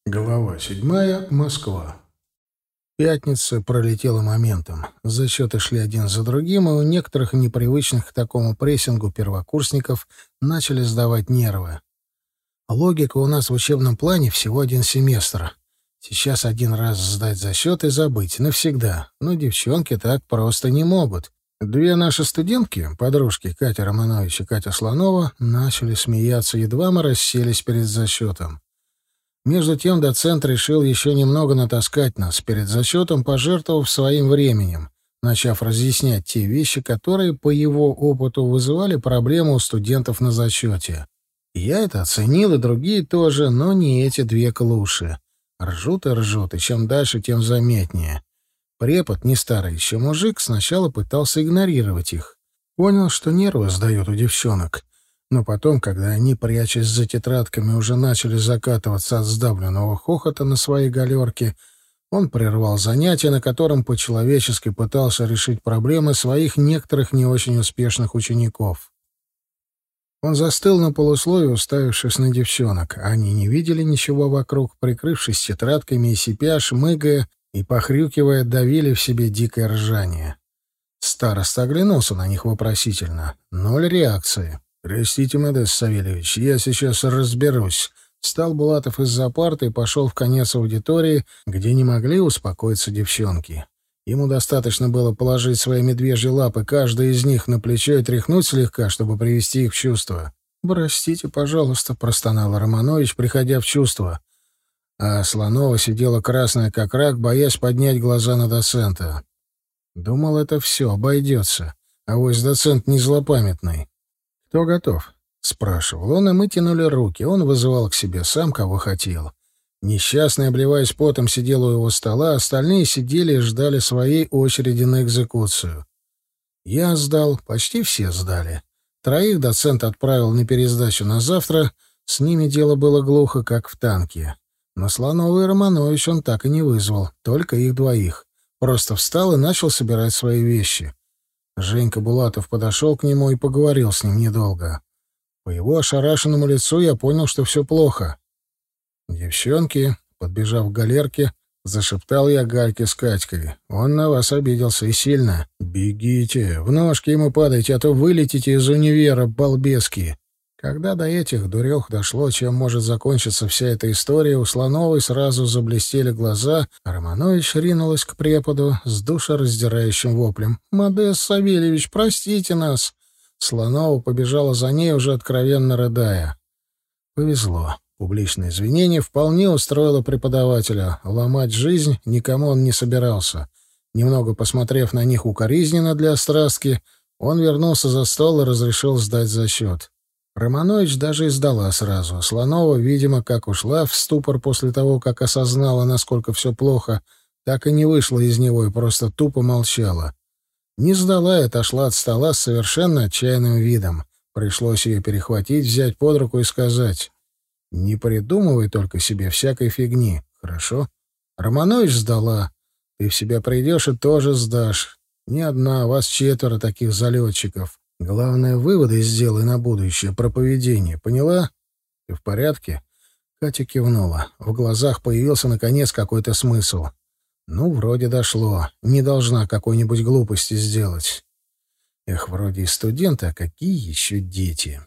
Глава 7. Москва. Пятница пролетела моментом. Зачеты шли один за другим, и у некоторых непривычных к такому прессингу первокурсников начали сдавать нервы. Логика у нас в учебном плане всего один семестр. Сейчас один раз сдать зачет и забыть навсегда. Но девчонки так просто не могут. Две наши студентки, подружки Катя Романович и Катя Слонова, начали смеяться, едва мы расселись перед зачетом. Между тем доцент решил еще немного натаскать нас, перед зачетом пожертвовав своим временем, начав разъяснять те вещи, которые, по его опыту, вызывали проблемы у студентов на зачете. Я это оценил, и другие тоже, но не эти две клуши. Ржут и ржут, и чем дальше, тем заметнее. Препод, не старый еще мужик, сначала пытался игнорировать их. Понял, что нервы сдают у девчонок. Но потом, когда они, прячась за тетрадками, уже начали закатываться от сдавленного хохота на своей галерке, он прервал занятие, на котором по-человечески пытался решить проблемы своих некоторых не очень успешных учеников. Он застыл на полусловие, уставившись на девчонок. Они не видели ничего вокруг, прикрывшись тетрадками и сипя, шмыгая и похрюкивая, давили в себе дикое ржание. Староста оглянулся на них вопросительно. Ноль реакции. «Простите, Модест Савельевич, я сейчас разберусь». Встал Булатов из-за парты и пошел в конец аудитории, где не могли успокоиться девчонки. Ему достаточно было положить свои медвежьи лапы каждой из них на плечо и тряхнуть слегка, чтобы привести их в чувство. «Простите, пожалуйста», — простонала Романович, приходя в чувство. А Слонова сидела красная как рак, боясь поднять глаза на доцента. Думал, это все, обойдется. Авось доцент не злопамятный. «Кто готов?» — спрашивал он, и мы тянули руки. Он вызывал к себе сам, кого хотел. Несчастный, обливаясь потом, сидел у его стола, остальные сидели и ждали своей очереди на экзекуцию. Я сдал, почти все сдали. Троих доцент отправил на пересдачу на завтра, с ними дело было глухо, как в танке. Но Слонова и Романович он так и не вызвал, только их двоих. Просто встал и начал собирать свои вещи. Женька Булатов подошел к нему и поговорил с ним недолго. По его ошарашенному лицу я понял, что все плохо. «Девчонки», подбежав к галерке, зашептал я Гальке с Катькой. «Он на вас обиделся и сильно. Бегите, в ножки ему падайте, а то вылетите из универа, балбески». Когда до этих дурех дошло, чем может закончиться вся эта история, у Слоновой сразу заблестели глаза, а Романович ринулась к преподу с душераздирающим воплем. «Модест Савельевич, простите нас!» Слонова побежала за ней, уже откровенно рыдая. Повезло. Публичное извинение вполне устроило преподавателя. Ломать жизнь никому он не собирался. Немного посмотрев на них укоризненно для острастки, он вернулся за стол и разрешил сдать зачет. Романович даже и сдала сразу. Слонова, видимо, как ушла в ступор после того, как осознала, насколько все плохо, так и не вышла из него и просто тупо молчала. Не сдала и отошла от стола с совершенно отчаянным видом. Пришлось ее перехватить, взять под руку и сказать: «Не придумывай только себе всякой фигни, хорошо? Романович сдала. Ты в себя придешь и тоже сдашь. Не одна, вас 4 таких залетчиков. Главное, выводы сделай на будущее про поведение. Поняла? Ты в порядке?» Катя кивнула. В глазах появился, наконец, какой-то смысл. Ну, вроде дошло. Не должна какой-нибудь глупости сделать. Эх, вроде и студенты, а какие еще дети?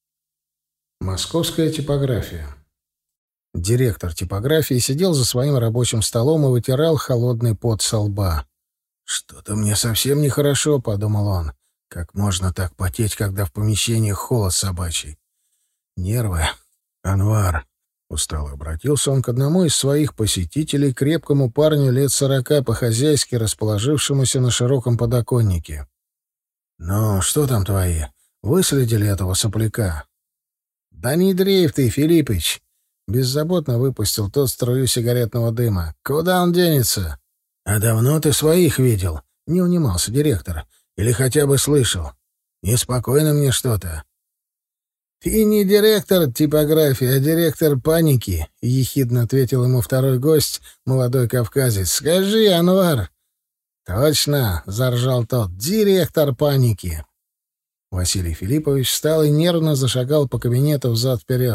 Московская типография. Директор типографии сидел за своим рабочим столом и вытирал холодный пот со лба. «Что-то мне совсем нехорошо», — подумал он. «Как можно так потеть, когда в помещении холод собачий? Нервы. Анвар». Устало обратился он к одному из своих посетителей, крепкому парню лет 40, по-хозяйски расположившемуся на широком подоконнике. «Ну, что там твои? Выследили этого сопляка?» «Да не дрейф ты, Филиппыч!» Беззаботно выпустил тот струю сигаретного дыма. «Куда он денется?» «А давно ты своих видел?» — не унимался директор. «Или хотя бы слышал? Неспокойно мне что-то». «Ты не директор типографии, а директор паники», — ехидно ответил ему второй гость, молодой кавказец. «Скажи, Анвар». «Точно», — заржал тот, — «директор паники». Василий Филиппович встал и нервно зашагал по кабинету взад-вперед.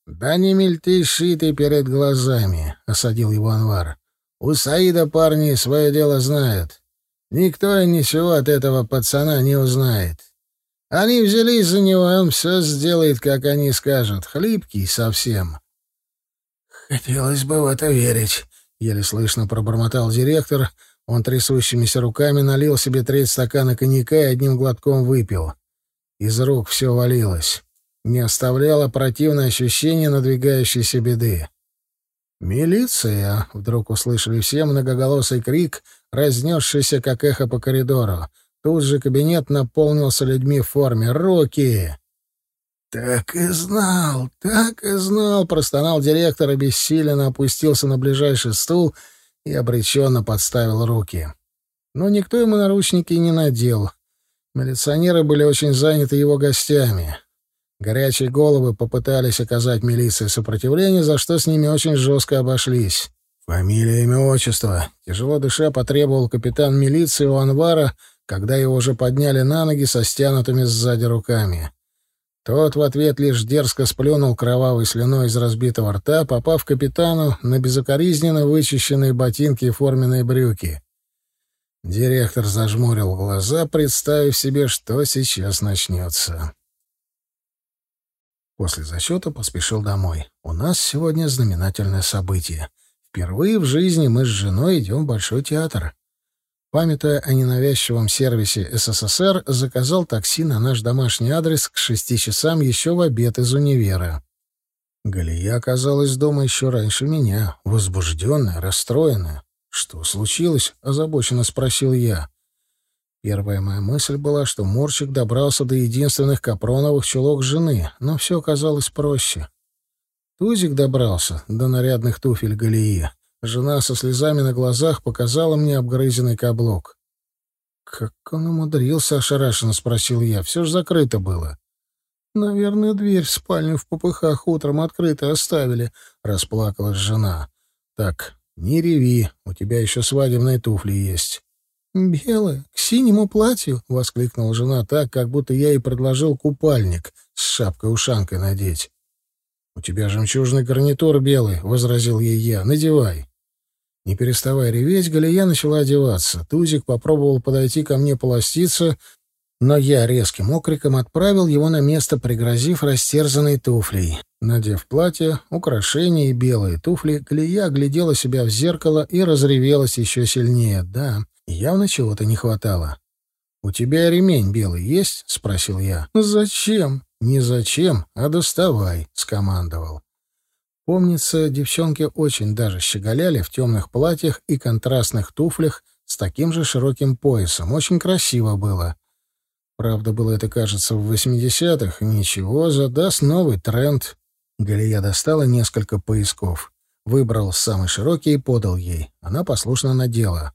«Да не мельтеши ты перед глазами», — осадил его Анвар. «У Саида парни свое дело знают. Никто и ничего от этого пацана не узнает. Они взялись за него, и он все сделает, как они скажут. Хлипкий совсем». «Хотелось бы в это верить», — еле слышно пробормотал директор. Он трясущимися руками налил себе треть стакана коньяка и одним глотком выпил. Из рук все валилось. Не оставляло противное ощущение надвигающейся беды. «Милиция!» — вдруг услышали все многоголосый крик, разнесшийся как эхо по коридору. Тут же кабинет наполнился людьми в форме. «Руки!» «Так и знал, так и знал!» — простонал директор, обессиленно опустился на ближайший стул и обреченно подставил руки. Но никто ему наручники не надел. Милиционеры были очень заняты его гостями. Горячие головы попытались оказать милиции сопротивление, за что с ними очень жестко обошлись. «Фамилия, имя, отчество!» — тяжело дыша потребовал капитан милиции у Анвара, когда его уже подняли на ноги со стянутыми сзади руками. Тот в ответ лишь дерзко сплюнул кровавой слюной из разбитого рта, попав капитану на безукоризненно вычищенные ботинки и форменные брюки. Директор зажмурил глаза, представив себе, что сейчас начнется. После зачета поспешил домой. У нас сегодня знаменательное событие. Впервые в жизни мы с женой идем в Большой театр. Памятуя о ненавязчивом сервисе СССР, заказал такси на наш домашний адрес к 6 часам еще в обед из универа. Галия оказалась дома еще раньше меня, возбужденная, расстроенная. «Что случилось?» — озабоченно спросил я. Первая моя мысль была, что Мурчик добрался до единственных капроновых чулок жены, но все оказалось проще. Тузик добрался до нарядных туфель Галии. Жена со слезами на глазах показала мне обгрызенный каблук. «Как он умудрился?» — ошарашенно спросил я. «Все ж закрыто было». «Наверное, дверь в спальню в попыхах утром открытой оставили», — расплакалась жена. «Так, не реви, у тебя еще свадебные туфли есть». «Белые, к синему платью!» — воскликнула жена так, как будто я ей предложил купальник с шапкой-ушанкой надеть. «У тебя жемчужный гарнитур белый», — возразил ей я. «Надевай». Не переставая реветь, Галия начала одеваться. Тузик попробовал подойти ко мне полоститься, но я резким окриком отправил его на место, пригрозив растерзанной туфлей. Надев платье, украшения и белые туфли, Галия оглядела себя в зеркало и разревелась еще сильнее. Да, явно чего-то не хватало. «У тебя ремень белый есть?» — спросил я. «Зачем?» «Не зачем, а доставай», — скомандовал. Помнится, девчонки очень даже щеголяли в темных платьях и контрастных туфлях с таким же широким поясом. Очень красиво было. Правда, было это, кажется, в 80-х. Ничего, задаст новый тренд. Галия достала несколько поясков. Выбрал самый широкий и подал ей. Она послушно надела.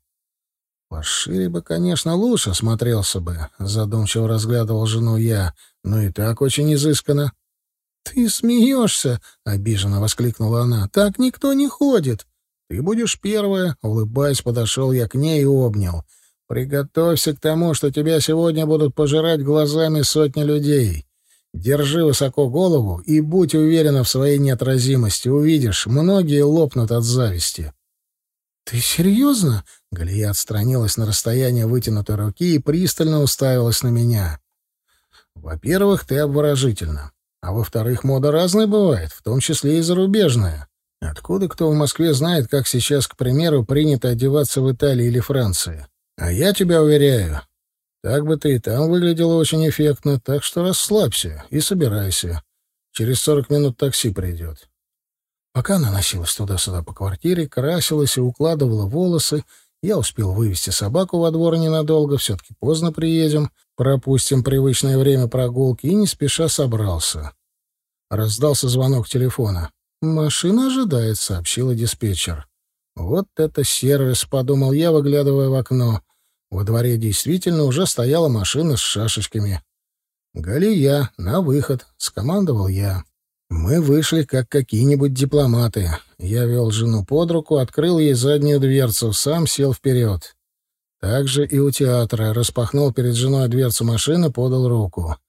«Пошире бы, конечно, лучше смотрелся бы», — задумчиво разглядывал жену я, — «но и так очень изысканно». «Ты смеешься?» — обиженно воскликнула она. «Так никто не ходит». «Ты будешь первая», — улыбаясь, подошел я к ней и обнял. «Приготовься к тому, что тебя сегодня будут пожирать глазами сотни людей. Держи высоко голову и будь уверена в своей неотразимости. Увидишь, многие лопнут от зависти». «Ты серьезно?» — Галия отстранилась на расстояние вытянутой руки и пристально уставилась на меня. «Во-первых, ты обворожительна. А во-вторых, мода разная бывает, в том числе и зарубежная. Откуда кто в Москве знает, как сейчас, к примеру, принято одеваться в Италии или Франции? А я тебя уверяю, так бы ты и там выглядела очень эффектно, так что расслабься и собирайся. Через 40 минут такси придет». Пока она носилась туда-сюда по квартире, красилась и укладывала волосы, я успел вывести собаку во двор ненадолго, все-таки поздно приедем, пропустим привычное время прогулки, и не спеша собрался. Раздался звонок телефона. «Машина ожидает», — сообщила диспетчер. «Вот это сервис», — подумал я, выглядывая в окно. Во дворе действительно уже стояла машина с шашечками. «Галия, на выход», — скомандовал я. Мы вышли, как какие-нибудь дипломаты. Я вел жену под руку, открыл ей заднюю дверцу, сам сел вперед. Так же и у театра. Распахнул перед женой дверцу машины, подал руку.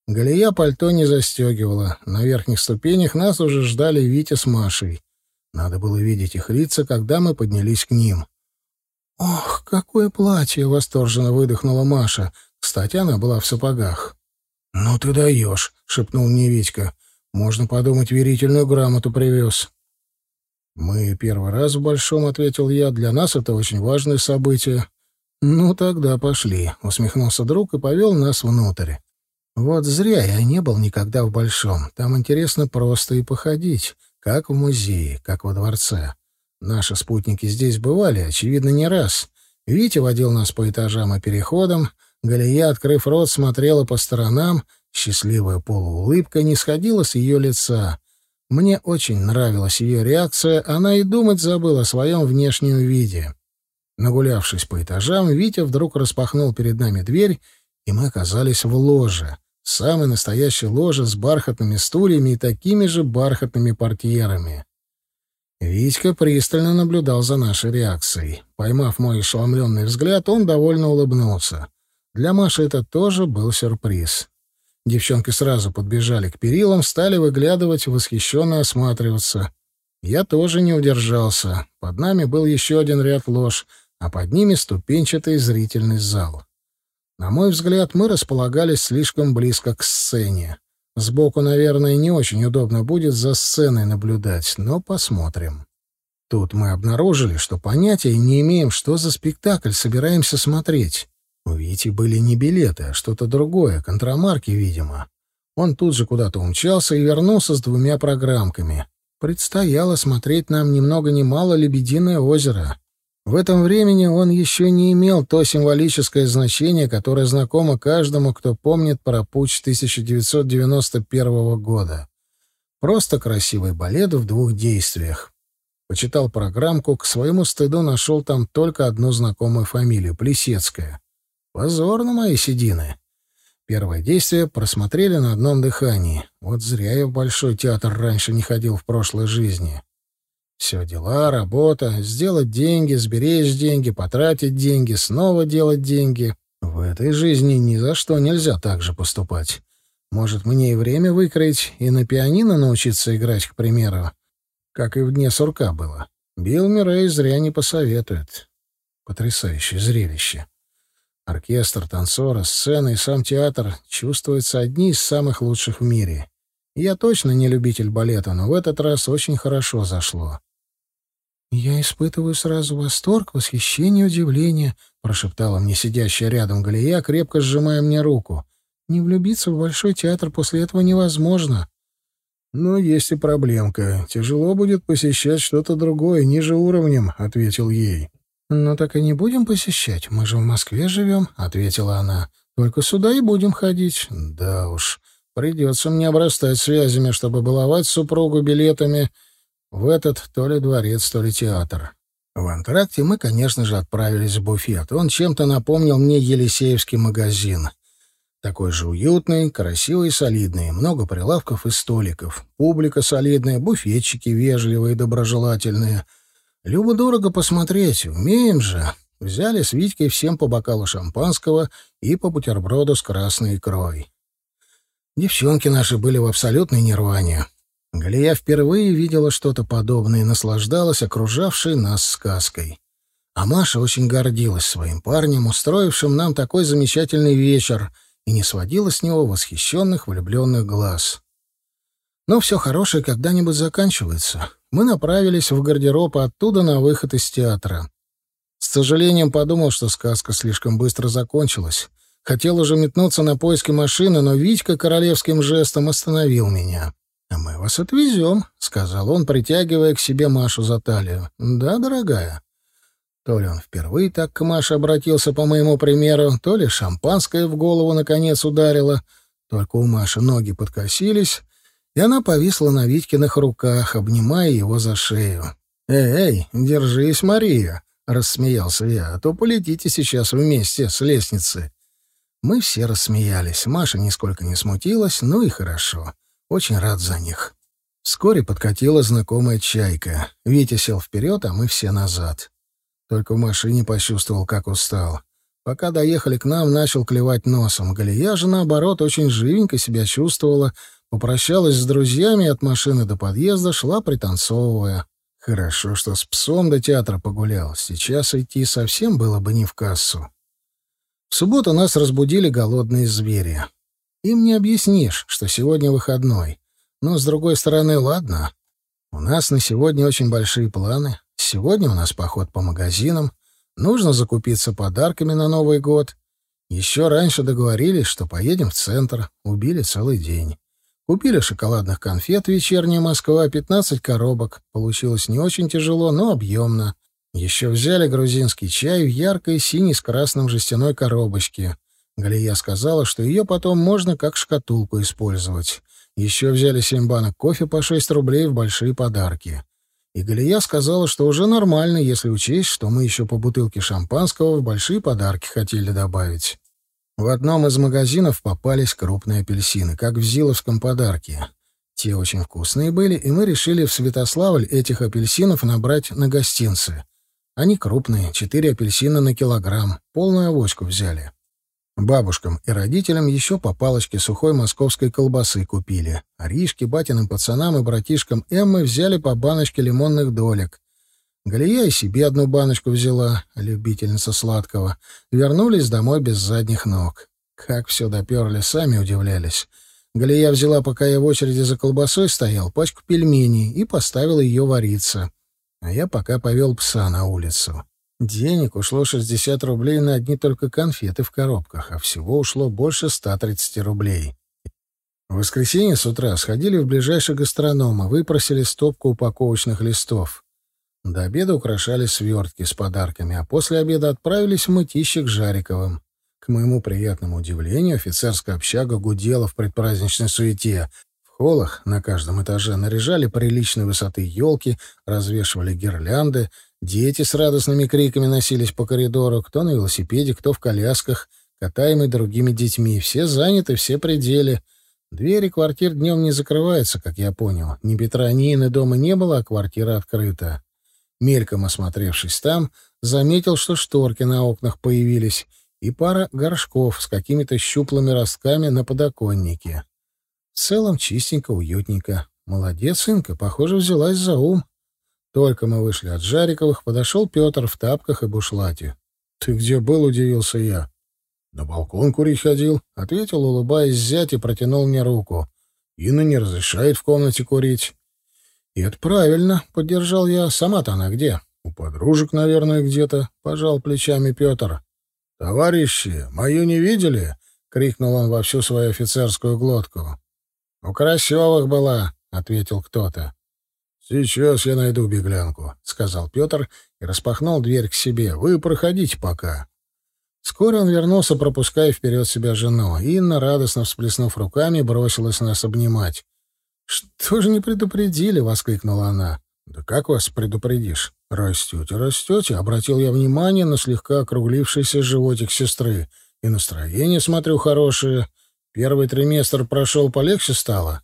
Галия пальто не застегивала. На верхних ступенях нас уже ждали Витя с Машей. Надо было видеть их лица, когда мы поднялись к ним. «Ох, какое платье!» — восторженно выдохнула Маша. Кстати, она была в сапогах. «Ну ты даешь!» — шепнул мне Витька. «Можно подумать, верительную грамоту привез». «Мы первый раз в Большом», — ответил я. «Для нас это очень важное событие». «Ну, тогда пошли», — усмехнулся друг и повел нас внутрь. «Вот зря я не был никогда в Большом. Там интересно просто и походить, как в музее, как во дворце. Наши спутники здесь бывали, очевидно, не раз. Витя водил нас по этажам и переходам. Галия, открыв рот, смотрела по сторонам. Счастливая полуулыбка не сходила с ее лица. Мне очень нравилась ее реакция, она и думать забыла о своем внешнем виде. Нагулявшись по этажам, Витя вдруг распахнул перед нами дверь, и мы оказались в ложе. Самой настоящей ложе с бархатными стульями и такими же бархатными портьерами. Витька пристально наблюдал за нашей реакцией. Поймав мой ошеломленный взгляд, он довольно улыбнулся. Для Маши это тоже был сюрприз. Девчонки сразу подбежали к перилам, стали выглядывать, восхищенно осматриваться. Я тоже не удержался. Под нами был еще один ряд лож, а под ними ступенчатый зрительный зал. На мой взгляд, мы располагались слишком близко к сцене. Сбоку, наверное, не очень удобно будет за сценой наблюдать, но посмотрим. Тут мы обнаружили, что понятия не имеем, что за спектакль собираемся смотреть. У Вити были не билеты, а что-то другое, контрамарки, видимо. Он тут же куда-то умчался и вернулся с 2 программками. Предстояло смотреть нам ни много ни мало «Лебединое озеро». В этом времени он еще не имел то символическое значение, которое знакомо каждому, кто помнит про путч 1991 года. Просто красивый балет в 2 действиях. Почитал программку, к своему стыду нашел там только одну знакомую фамилию — Плесецкая. Позор на мои седины. Первое действие просмотрели на одном дыхании. Вот зря я в Большой театр раньше не ходил в прошлой жизни. Все дела, работа, сделать деньги, сберечь деньги, потратить деньги, снова делать деньги. В этой жизни ни за что нельзя так же поступать. Может, мне и время выкроить, и на пианино научиться играть, к примеру, как и в «Дне сурка» было. Билл Мюррей зря не посоветует. Потрясающее зрелище. Оркестр, танцоры, сцена и сам театр чувствуются одни из самых лучших в мире. Я точно не любитель балета, но в этот раз очень хорошо зашло. «Я испытываю сразу восторг, восхищение, удивление», — прошептала мне сидящая рядом Галия, крепко сжимая мне руку. «Не влюбиться в Большой театр после этого невозможно». «Но есть и проблемка. Тяжело будет посещать что-то другое, ниже уровнем», — ответил ей. «Ну так и не будем посещать. Мы же в Москве живем», — ответила она. «Только сюда и будем ходить». «Да уж, придется мне обрастать связями, чтобы баловать супругу билетами в этот то ли дворец, то ли театр». В антракте мы, конечно же, отправились в буфет. Он чем-то напомнил мне Елисеевский магазин. Такой же уютный, красивый и солидный. Много прилавков и столиков. Публика солидная, буфетчики вежливые и доброжелательные. Любо-дорого посмотреть, умеем же. Взяли с Витькой всем по бокалу шампанского и по бутерброду с красной икрой. Девчонки наши были в абсолютной нирване. Галия впервые видела что-то подобное и наслаждалась окружавшей нас сказкой. А Маша очень гордилась своим парнем, устроившим нам такой замечательный вечер, и не сводила с него восхищенных влюбленных глаз. Но все хорошее когда-нибудь заканчивается. Мы направились в гардероб, а оттуда на выход из театра. С сожалением подумал, что сказка слишком быстро закончилась. Хотел уже метнуться на поиски машины, но Витька королевским жестом остановил меня. «А мы вас отвезем», — сказал он, притягивая к себе Машу за талию. «Да, дорогая». То ли он впервые так к Маше обратился по моему примеру, то ли шампанское в голову наконец ударило. Только у Маши ноги подкосились, и она повисла на Витькиных руках, обнимая его за шею. «Эй, держись, Мария», — рассмеялся я, — «а то полетите сейчас вместе с лестницы». Мы все рассмеялись. Маша нисколько не смутилась, ну и хорошо. Очень рад за них. Вскоре подкатила знакомая чайка. Витя сел вперед, а мы все назад. Только в машине почувствовал, как устал. Пока доехали к нам, начал клевать носом. Галия же, наоборот, очень живенько себя чувствовала, попрощалась с друзьями и от машины до подъезда шла, пританцовывая. Хорошо, что с псом до театра погулял. Сейчас идти совсем было бы не в кассу. В субботу нас разбудили голодные звери. Им не объяснишь, что сегодня выходной. Но, с другой стороны, ладно. У нас на сегодня очень большие планы. Сегодня у нас поход по магазинам. Нужно закупиться подарками на Новый год. Еще раньше договорились, что поедем в центр. Убили целый день. Купили шоколадных конфет «Вечерняя Москва», 15 коробок. Получилось не очень тяжело, но объемно. Еще взяли грузинский чай в яркой синей с красным жестяной коробочке. Галия сказала, что ее потом можно как шкатулку использовать. Еще взяли 7 банок кофе по 6 рублей в большие подарки. И Галия сказала, что уже нормально, если учесть, что мы еще по бутылке шампанского в большие подарки хотели добавить. В одном из магазинов попались крупные апельсины, как в Зиловском подарке. Те очень вкусные были, и мы решили в Святославль этих апельсинов набрать на гостинцы. Они крупные, 4 апельсина на килограмм, полную авоську взяли. Бабушкам и родителям еще по палочке сухой московской колбасы купили. Аришке, батиным пацанам и братишкам Эммы взяли по баночке лимонных долек. Галия и себе одну баночку взяла, любительница сладкого. Вернулись домой без задних ног. Как все доперли, сами удивлялись. Галия взяла, пока я в очереди за колбасой стоял, пачку пельменей и поставила ее вариться. А я пока повел пса на улицу. Денег ушло 60 рублей на одни только конфеты в коробках, а всего ушло больше 130 рублей. В воскресенье с утра сходили в ближайший гастроном и выпросили стопку упаковочных листов. До обеда украшали свертки с подарками, а после обеда отправились в мытище к Жариковым. К моему приятному удивлению, офицерская общага гудела в предпраздничной суете. В холлах на каждом этаже наряжали приличной высоты елки, развешивали гирлянды. Дети с радостными криками носились по коридору, кто на велосипеде, кто в колясках, катаемый другими детьми. Все заняты, все при деле. Двери квартир днем не закрываются, как я понял. Ни Петра, ни Инны дома не было, а квартира открыта. Мельком осмотревшись там, заметил, что шторки на окнах появились и пара горшков с какими-то щуплыми ростками на подоконнике. В целом чистенько, уютненько. Молодец, Инка, похоже, взялась за ум. Только мы вышли от Жариковых, подошел Петр в тапках и бушлате. — Ты где был? — удивился я. — На балкон курить ходил, — ответил, улыбаясь зять, и протянул мне руку. — Инна не разрешает в комнате курить. — И это правильно, — поддержал я. — Сама-то она где? — У подружек, наверное, где-то, — пожал плечами Петр. — Товарищи, мою не видели? — крикнул он во всю свою офицерскую глотку. — У Карасевых была, — ответил кто-то. «Сейчас я найду беглянку», — сказал Петр и распахнул дверь к себе. «Вы проходите пока». Вскоре он вернулся, пропуская вперед себя жену. Инна, радостно всплеснув руками, бросилась нас обнимать. «Что же не предупредили?» — воскликнула она. «Да как вас предупредишь? Растете, растете», — обратил я внимание на слегка округлившийся животик сестры. «И настроение, смотрю, хорошее. Первый триместр прошел, полегче стало».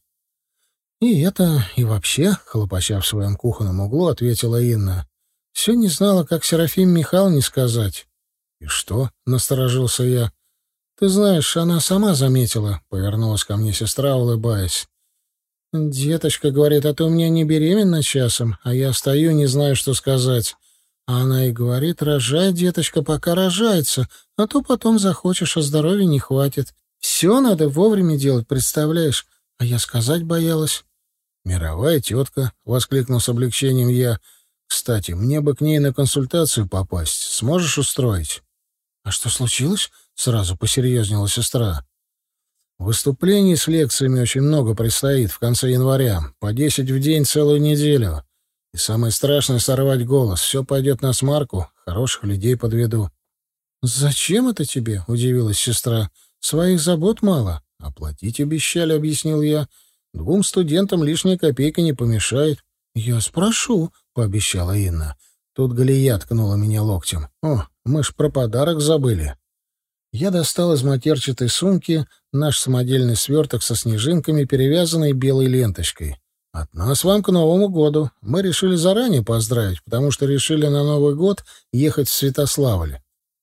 «И это, и вообще», — хлопача в своем кухонном углу, ответила Инна. «Все не знала, как Серафиме Михайловне сказать». «И что?» — насторожился я. «Ты знаешь, она сама заметила», — повернулась ко мне сестра, улыбаясь. «Деточка, — говорит, — а ты у меня не беременна часом, а я стою, не знаю, что сказать». А она и говорит: «Рожай, деточка, пока рожается, а то потом захочешь, а здоровья не хватит. Все надо вовремя делать, представляешь? А я сказать боялась». «Мировая тетка!» — воскликнул с облегчением я. «Кстати, мне бы к ней на консультацию попасть. Сможешь устроить?» «А что случилось?» — сразу посерьезнела сестра. «Выступлений с лекциями очень много предстоит в конце января. По 10 в день целую неделю. И самое страшное — сорвать голос. Все пойдет на смарку, хороших людей подведу». «Зачем это тебе?» — удивилась сестра. «Своих забот мало. Оплатить обещали», — объяснил я. «2 студентам лишняя копейка не помешает». «Я спрошу», — пообещала Инна. Тут Галия ткнула меня локтем. «О, мы ж про подарок забыли». Я достал из матерчатой сумки наш самодельный сверток со снежинками, перевязанный белой ленточкой. «От нас вам к Новому году. Мы решили заранее поздравить, потому что решили на Новый год ехать в Святославль».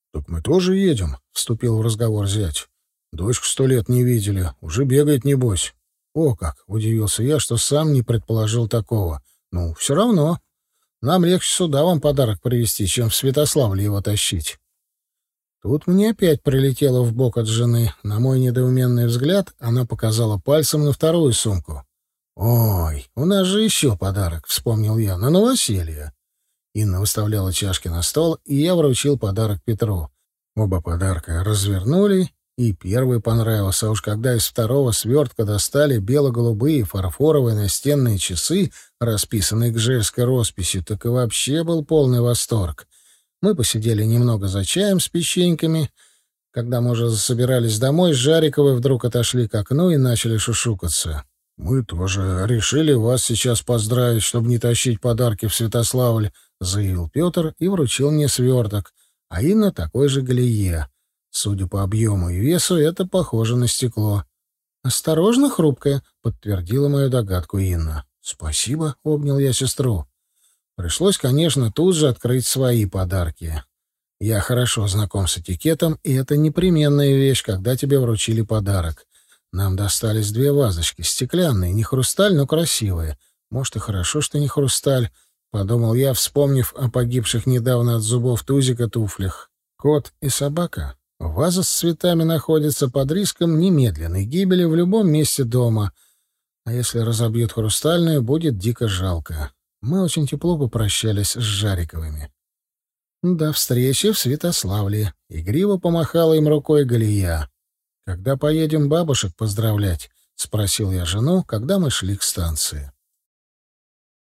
Так мы тоже едем, — вступил в разговор зять. Дочку 100 лет не видели, уже бегает, небось. О как! — удивился я, что сам не предположил такого. Ну, все равно. Нам легче сюда вам подарок привезти, чем в Святославле его тащить. Тут мне опять прилетело в бок от жены. На мой недоуменный взгляд она показала пальцем на вторую сумку. «Ой, у нас же еще подарок», — вспомнил я, — «на новоселье». Инна выставляла чашки на стол, и я вручил подарок Петру. Оба подарка развернули, и первый понравился. А уж когда из второго свертка достали бело-голубые фарфоровые настенные часы, расписанные гжельской росписью, так и вообще был полный восторг. Мы посидели немного за чаем с печеньками. Когда мы уже засобирались домой, Жариковы вдруг отошли к окну и начали шушукаться. «Мы тоже решили вас сейчас поздравить, чтобы не тащить подарки в Святославль», — заявил Петр и вручил мне сверток, а Инна такой же Галие. Судя по объему и весу, это похоже на стекло. «Осторожно, хрупкое», — подтвердила мою догадку Инна. «Спасибо», — обнял я сестру. Пришлось, конечно, тут же открыть свои подарки. Я хорошо знаком с этикетом, и это непременная вещь, когда тебе вручили подарок. Нам достались 2 вазочки, стеклянные, не хрусталь, но красивые. Может, и хорошо, что не хрусталь, — подумал я, вспомнив о погибших недавно от зубов Тузика туфлях. Кот и собака. Ваза с цветами находится под риском немедленной гибели в любом месте дома. А если разобьют хрустальную, будет дико жалко. Мы очень тепло попрощались с Жариковыми. До встречи в Святославле. Игриво помахала им рукой Галия. «Когда поедем бабушек поздравлять?» — спросил я жену, когда мы шли к станции.